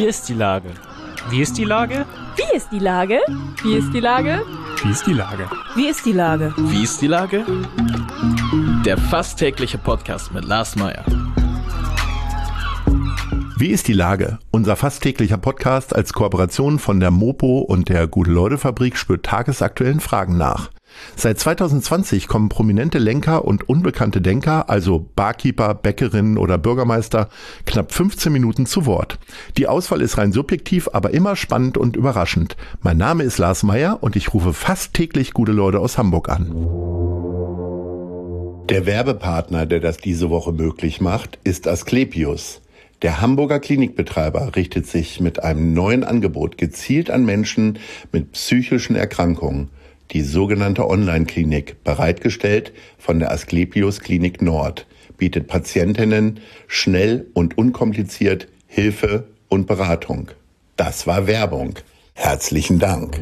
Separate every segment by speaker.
Speaker 1: Wie ist die Lage? Wie ist die Lage?
Speaker 2: Wie ist die Lage? Wie ist die Lage?
Speaker 1: Wie ist die Lage?
Speaker 2: Wie ist die Lage?
Speaker 3: Wie ist die Lage? Der fast tägliche Podcast mit Lars Meyer.
Speaker 4: Wie ist die Lage? Unser fast täglicher Podcast als Kooperation von der Mopo und der Gute-Leute-Fabrik spürt tagesaktuellen Fragen nach. Seit 2020 kommen prominente Lenker und unbekannte Denker, also Barkeeper, Bäckerinnen oder Bürgermeister, knapp 15 Minuten zu Wort. Die Auswahl ist rein subjektiv, aber immer spannend und überraschend. Mein Name ist Lars Meyer und ich rufe fast täglich gute Leute aus Hamburg an. Der Werbepartner, der das diese Woche möglich macht, ist Asklepios. Der Hamburger Klinikbetreiber richtet sich mit einem neuen Angebot gezielt an Menschen mit psychischen Erkrankungen. Die sogenannte Online-Klinik, bereitgestellt von der Asklepios Klinik Nord, bietet Patientinnen schnell und unkompliziert Hilfe und Beratung. Das war Werbung. Herzlichen Dank.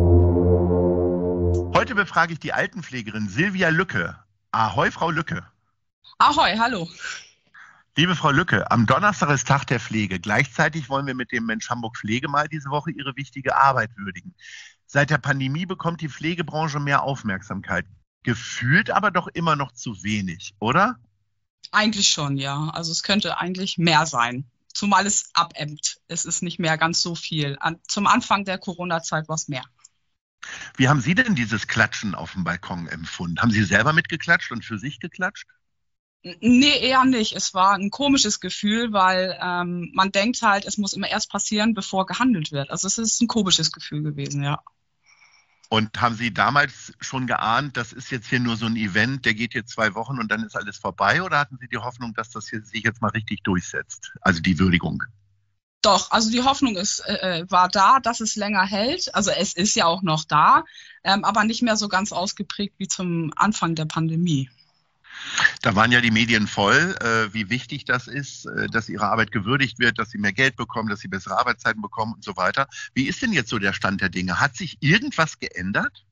Speaker 5: Heute befrage ich die Altenpflegerin Silvia Lücke. Ahoi, Frau Lücke.
Speaker 6: Ahoi, hallo.
Speaker 5: Liebe Frau Lücke, am Donnerstag ist Tag der Pflege. Gleichzeitig wollen wir mit dem Mensch Hamburg Pflege mal diese Woche Ihre wichtige Arbeit würdigen. Seit der Pandemie bekommt die Pflegebranche mehr Aufmerksamkeit. Gefühlt aber doch immer noch zu wenig, oder?
Speaker 6: Eigentlich schon, ja. Also es könnte eigentlich mehr sein. Zumal es abebbt. Es ist nicht mehr ganz so viel. Zum Anfang der Corona-Zeit war es mehr.
Speaker 5: Wie haben Sie denn dieses Klatschen auf dem Balkon empfunden? Haben Sie selber mitgeklatscht und für sich geklatscht?
Speaker 6: Nee, eher nicht. Es war ein komisches Gefühl, weil man denkt halt, es muss immer erst passieren, bevor gehandelt wird. Also es ist ein komisches Gefühl gewesen, ja.
Speaker 5: Und haben Sie damals schon geahnt, das ist jetzt hier nur so ein Event, der geht jetzt 2 Wochen und dann ist alles vorbei? Oder hatten Sie die Hoffnung, dass das hier sich jetzt mal richtig durchsetzt? Also die Würdigung.
Speaker 6: Doch, also die Hoffnung war da, dass es länger hält. Also es ist ja auch noch da, aber nicht mehr so ganz ausgeprägt wie zum Anfang der Pandemie.
Speaker 5: Da waren ja die Medien voll, wie wichtig das ist, dass Ihre Arbeit gewürdigt wird, dass Sie mehr Geld bekommen, dass Sie bessere Arbeitszeiten bekommen und so weiter. Wie ist denn jetzt so der Stand der Dinge? Hat sich irgendwas geändert?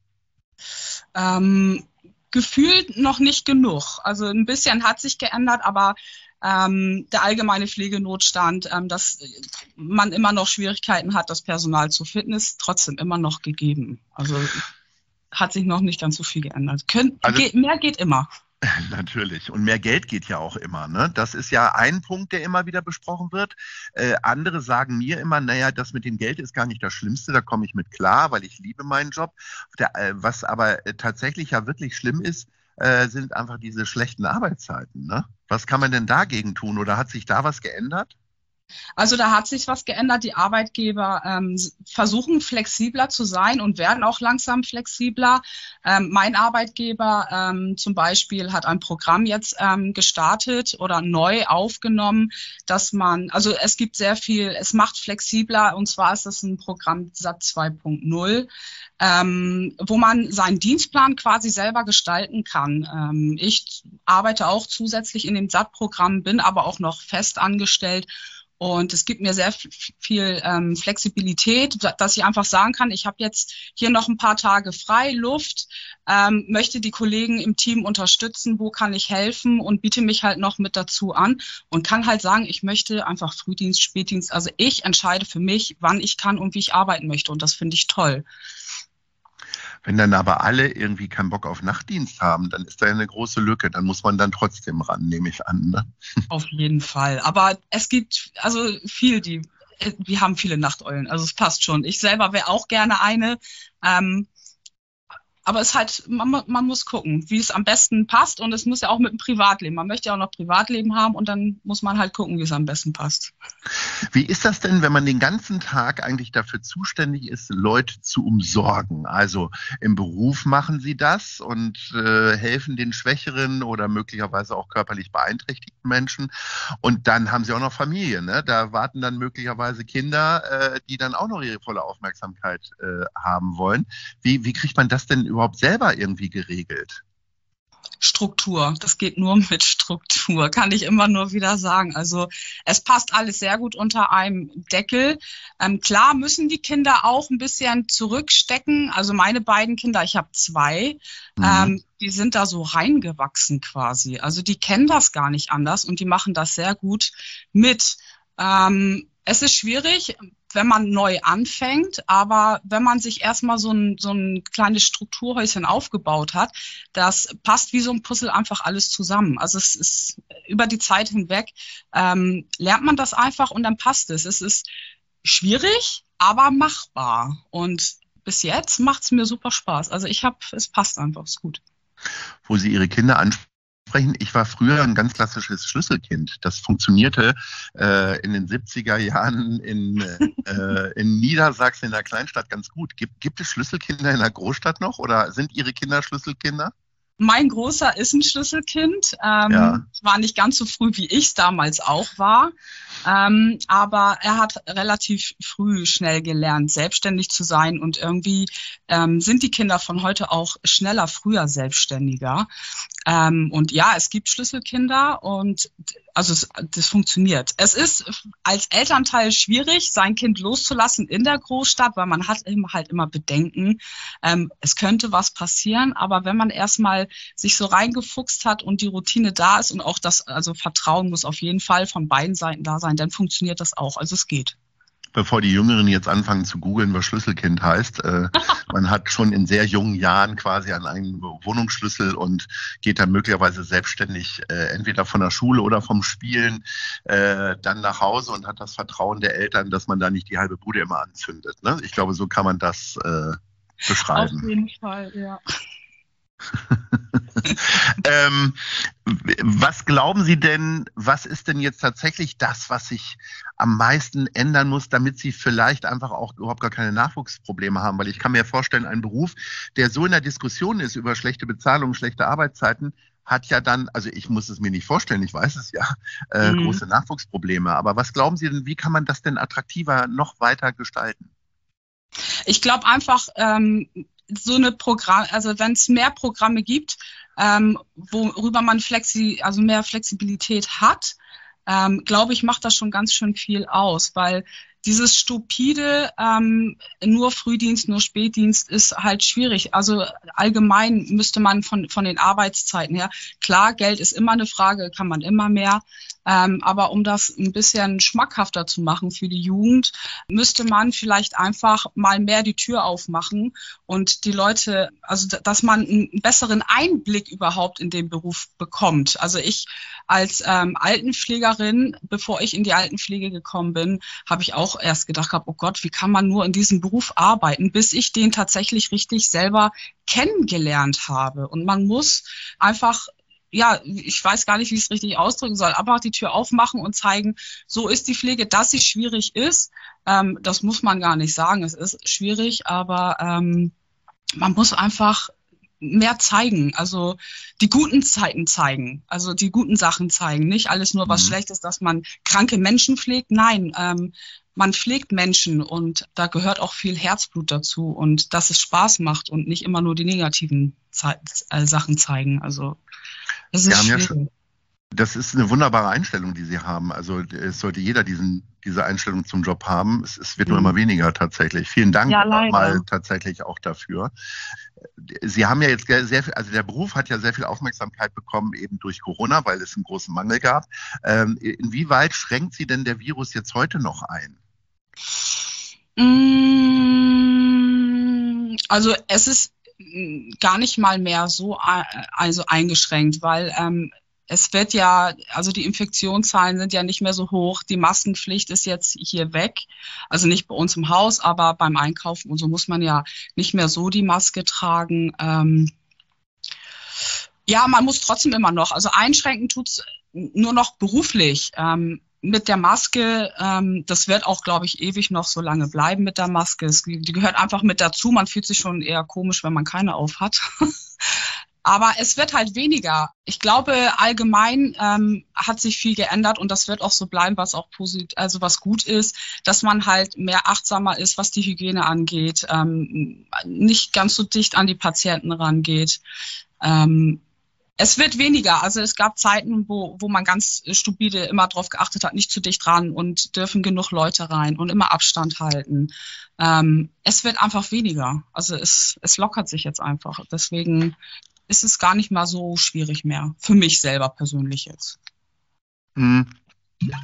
Speaker 6: Gefühlt noch nicht genug. Also ein bisschen hat sich geändert, aber der allgemeine Pflegenotstand, dass man immer noch Schwierigkeiten hat, das Personal zu finden, ist trotzdem immer noch gegeben. Also hat sich noch nicht ganz so viel geändert. Mehr geht immer.
Speaker 5: Natürlich. Und mehr Geld geht ja auch immer, ne? Das ist ja ein Punkt, der immer wieder besprochen wird. Andere sagen mir immer, naja, das mit dem Geld ist gar nicht das Schlimmste, da komme ich mit klar, weil ich liebe meinen Job. Was aber tatsächlich ja wirklich schlimm ist, sind einfach diese schlechten Arbeitszeiten, ne? Was kann man denn dagegen tun oder hat sich da was geändert?
Speaker 6: Also da hat sich was geändert. Die Arbeitgeber versuchen flexibler zu sein und werden auch langsam flexibler. Mein Arbeitgeber zum Beispiel hat ein Programm jetzt gestartet oder neu aufgenommen, dass also es gibt sehr viel, es macht flexibler, und zwar ist das ein Programm SAT 2.0, wo man seinen Dienstplan quasi selber gestalten kann. Ich arbeite auch zusätzlich in dem SAT-Programm, bin aber auch noch fest angestellt. Und es gibt mir sehr viel Flexibilität, dass ich einfach sagen kann, ich habe jetzt hier noch ein paar Tage frei, Luft, möchte die Kollegen im Team unterstützen, wo kann ich helfen und biete mich halt noch mit dazu an und kann halt sagen, ich möchte einfach Frühdienst, Spätdienst. Also ich entscheide für mich, wann ich kann und wie ich arbeiten möchte, und das finde ich toll.
Speaker 5: Wenn dann aber alle irgendwie keinen Bock auf Nachtdienst haben, dann ist da eine große Lücke. Dann muss man dann trotzdem ran, nehme ich an, ne?
Speaker 6: Auf jeden Fall. Aber es gibt also wir haben viele Nachteulen. Also es passt schon. Ich selber wäre auch gerne eine. Aber es halt, man muss gucken, wie es am besten passt. Und es muss ja auch mit dem Privatleben. Man möchte ja auch noch Privatleben haben und dann muss man halt gucken, wie es am besten passt.
Speaker 5: Wie ist das denn, wenn man den ganzen Tag eigentlich dafür zuständig ist, Leute zu umsorgen? Also im Beruf machen Sie das und helfen den schwächeren oder möglicherweise auch körperlich beeinträchtigten Menschen. Und dann haben Sie auch noch Familie, ne? Da warten dann möglicherweise Kinder, die dann auch noch ihre volle Aufmerksamkeit haben wollen. Wie kriegt man das denn überhaupt selber irgendwie geregelt?
Speaker 6: Struktur. Das geht nur mit Struktur, kann ich immer nur wieder sagen. Also es passt alles sehr gut unter einem Deckel. Klar müssen die Kinder auch ein bisschen zurückstecken. Also meine beiden Kinder, ich habe 2, die sind da so reingewachsen quasi. Also die kennen das gar nicht anders und die machen das sehr gut mit. Es ist schwierig, wenn man neu anfängt, aber wenn man sich erstmal so ein kleines Strukturhäuschen aufgebaut hat, das passt wie so ein Puzzle einfach alles zusammen. Also es ist über die Zeit hinweg, lernt man das einfach und dann passt es. Es ist schwierig, aber machbar. Und bis jetzt macht es mir super Spaß. Also es passt einfach, ist gut.
Speaker 5: Wo Sie Ihre Kinder ansprechen, ich war früher ein ganz klassisches Schlüsselkind. Das funktionierte in den 70er Jahren in Niedersachsen, in der Kleinstadt, ganz gut. Gibt es Schlüsselkinder in der Großstadt noch oder sind Ihre Kinder Schlüsselkinder?
Speaker 6: Mein Großer ist ein Schlüsselkind. War nicht ganz so früh, wie ich es damals auch war. Aber er hat relativ früh schnell gelernt, selbstständig zu sein. Und irgendwie sind die Kinder von heute auch früher selbstständiger. Und ja, es gibt Schlüsselkinder und also das funktioniert. Es ist als Elternteil schwierig, sein Kind loszulassen in der Großstadt, weil man hat halt immer Bedenken. Es könnte was passieren, aber wenn man erstmal sich so reingefuchst hat und die Routine da ist und auch also Vertrauen muss auf jeden Fall von beiden Seiten da sein, dann funktioniert das auch. Also es geht.
Speaker 5: Bevor die Jüngeren jetzt anfangen zu googeln, was Schlüsselkind heißt, man hat schon in sehr jungen Jahren quasi an einen Wohnungsschlüssel und geht dann möglicherweise selbstständig entweder von der Schule oder vom Spielen dann nach Hause und hat das Vertrauen der Eltern, dass man da nicht die halbe Bude immer anzündet. Ne? Ich glaube, so kann man das beschreiben.
Speaker 6: Auf jeden Fall, ja.
Speaker 5: Was glauben Sie denn, was ist denn jetzt tatsächlich das, was sich am meisten ändern muss, damit Sie vielleicht einfach auch überhaupt gar keine Nachwuchsprobleme haben? Weil ich kann mir vorstellen, ein Beruf, der so in der Diskussion ist über schlechte Bezahlung, schlechte Arbeitszeiten, hat ja dann, also ich muss es mir nicht vorstellen, ich weiß es ja, große Nachwuchsprobleme. Aber was glauben Sie denn, wie kann man das denn attraktiver noch weiter gestalten?
Speaker 6: Ich glaube einfach, so eine also wenn es mehr Programme gibt, worüber man mehr Flexibilität hat, glaube ich, macht das schon ganz schön viel aus, weil dieses stupide, nur Frühdienst, nur Spätdienst ist halt schwierig. Also allgemein müsste man von den Arbeitszeiten her, klar, Geld ist immer eine Frage, kann man immer mehr. Aber um das ein bisschen schmackhafter zu machen für die Jugend, müsste man vielleicht einfach mal mehr die Tür aufmachen und die Leute, also dass man einen besseren Einblick überhaupt in den Beruf bekommt. Also ich als Altenpflegerin, bevor ich in die Altenpflege gekommen bin, habe ich auch erst gedacht, oh Gott, wie kann man nur in diesem Beruf arbeiten, bis ich den tatsächlich richtig selber kennengelernt habe. Und man muss einfach, ja, ich weiß gar nicht, wie ich es richtig ausdrücken soll, aber die Tür aufmachen und zeigen, so ist die Pflege, dass sie schwierig ist. Das muss man gar nicht sagen, es ist schwierig, aber man muss einfach mehr zeigen, also die guten Zeiten zeigen, also die guten Sachen zeigen, nicht alles nur was Schlechtes, dass man kranke Menschen pflegt, nein, man pflegt Menschen und da gehört auch viel Herzblut dazu und dass es Spaß macht und nicht immer nur die negativen Sachen zeigen, also das ist schwierig.
Speaker 5: Das ist eine wunderbare Einstellung, die Sie haben. Also es sollte jeder diese Einstellung zum Job haben. Es wird nur immer weniger tatsächlich. Vielen Dank mal tatsächlich auch dafür. Sie haben ja jetzt sehr viel, also der Beruf hat ja sehr viel Aufmerksamkeit bekommen eben durch Corona, weil es einen großen Mangel gab. Inwieweit schränkt Sie denn der Virus jetzt heute noch ein?
Speaker 6: Also es ist gar nicht mal mehr so eingeschränkt, weil es wird ja, also die Infektionszahlen sind ja nicht mehr so hoch. Die Maskenpflicht ist jetzt hier weg. Also nicht bei uns im Haus, aber beim Einkaufen und so muss man ja nicht mehr so die Maske tragen. Ja, man muss trotzdem immer noch. Also einschränken tut's nur noch beruflich. Mit der Maske, das wird auch, glaube ich, ewig noch so lange bleiben mit der Maske. Die gehört einfach mit dazu. Man fühlt sich schon eher komisch, wenn man keine auf hat. Aber es wird halt weniger. Ich glaube, allgemein hat sich viel geändert und das wird auch so bleiben, was auch positiv, also was gut ist, dass man halt mehr achtsamer ist, was die Hygiene angeht, nicht ganz so dicht an die Patienten rangeht. Es wird weniger. Also es gab Zeiten, wo man ganz stupide immer drauf geachtet hat, nicht zu dicht ran und dürfen genug Leute rein und immer Abstand halten. Es wird einfach weniger. Also es lockert sich jetzt einfach. Deswegen ist es gar nicht mal so schwierig mehr. Für mich selber persönlich jetzt.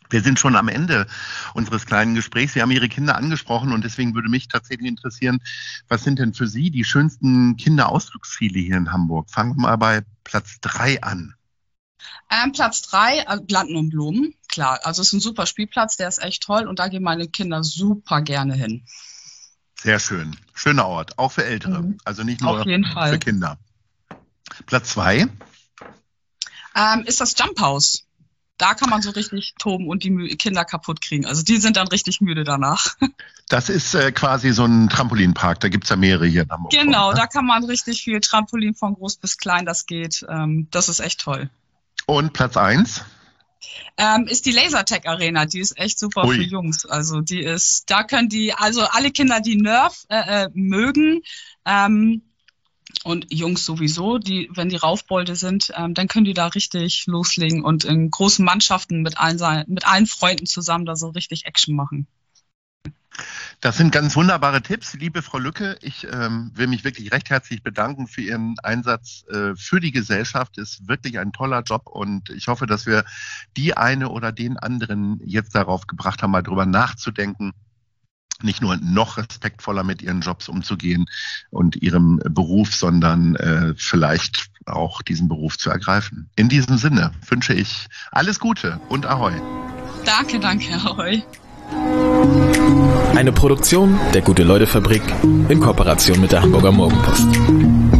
Speaker 5: Wir sind schon am Ende unseres kleinen Gesprächs. Sie haben Ihre Kinder angesprochen und deswegen würde mich tatsächlich interessieren, was sind denn für Sie die schönsten Kinderausflugsziele hier in Hamburg? Fangen wir mal bei Platz 3 an.
Speaker 6: Platz 3, Landen und Blumen. Klar, also es ist ein super Spielplatz, der ist echt toll und da gehen meine Kinder super gerne hin.
Speaker 5: Sehr schön. Schöner Ort, auch für Ältere. Also nicht nur
Speaker 6: Auf jeden Fall.
Speaker 5: für Kinder. Platz 2.
Speaker 6: Ist das Jump House. Da kann man so richtig toben und die Kinder kaputt kriegen. Also die sind dann richtig müde danach.
Speaker 5: Das ist quasi so ein Trampolinpark. Da gibt's ja mehrere hier in Hamburg.
Speaker 6: Genau, da kann man richtig viel Trampolin von groß bis klein, das geht. Das ist echt toll.
Speaker 5: Und Platz 1?
Speaker 6: Ist die Lasertag Arena. Die ist echt super für Jungs. Also da können also alle Kinder, die Nerf mögen, und Jungs sowieso, wenn die Raufbolde sind, dann können die da richtig loslegen und in großen Mannschaften mit allen Freunden zusammen da so richtig Action machen.
Speaker 5: Das sind ganz wunderbare Tipps, liebe Frau Lücke. Ich will mich wirklich recht herzlich bedanken für Ihren Einsatz für die Gesellschaft. Ist wirklich ein toller Job und ich hoffe, dass wir die eine oder den anderen jetzt darauf gebracht haben, mal drüber nachzudenken, nicht nur noch respektvoller mit ihren Jobs umzugehen und ihrem Beruf, sondern vielleicht auch diesen Beruf zu ergreifen. In diesem Sinne wünsche ich alles Gute und Ahoi.
Speaker 6: Danke, Ahoi.
Speaker 3: Eine Produktion der Gute-Leute-Fabrik in Kooperation mit der Hamburger Morgenpost.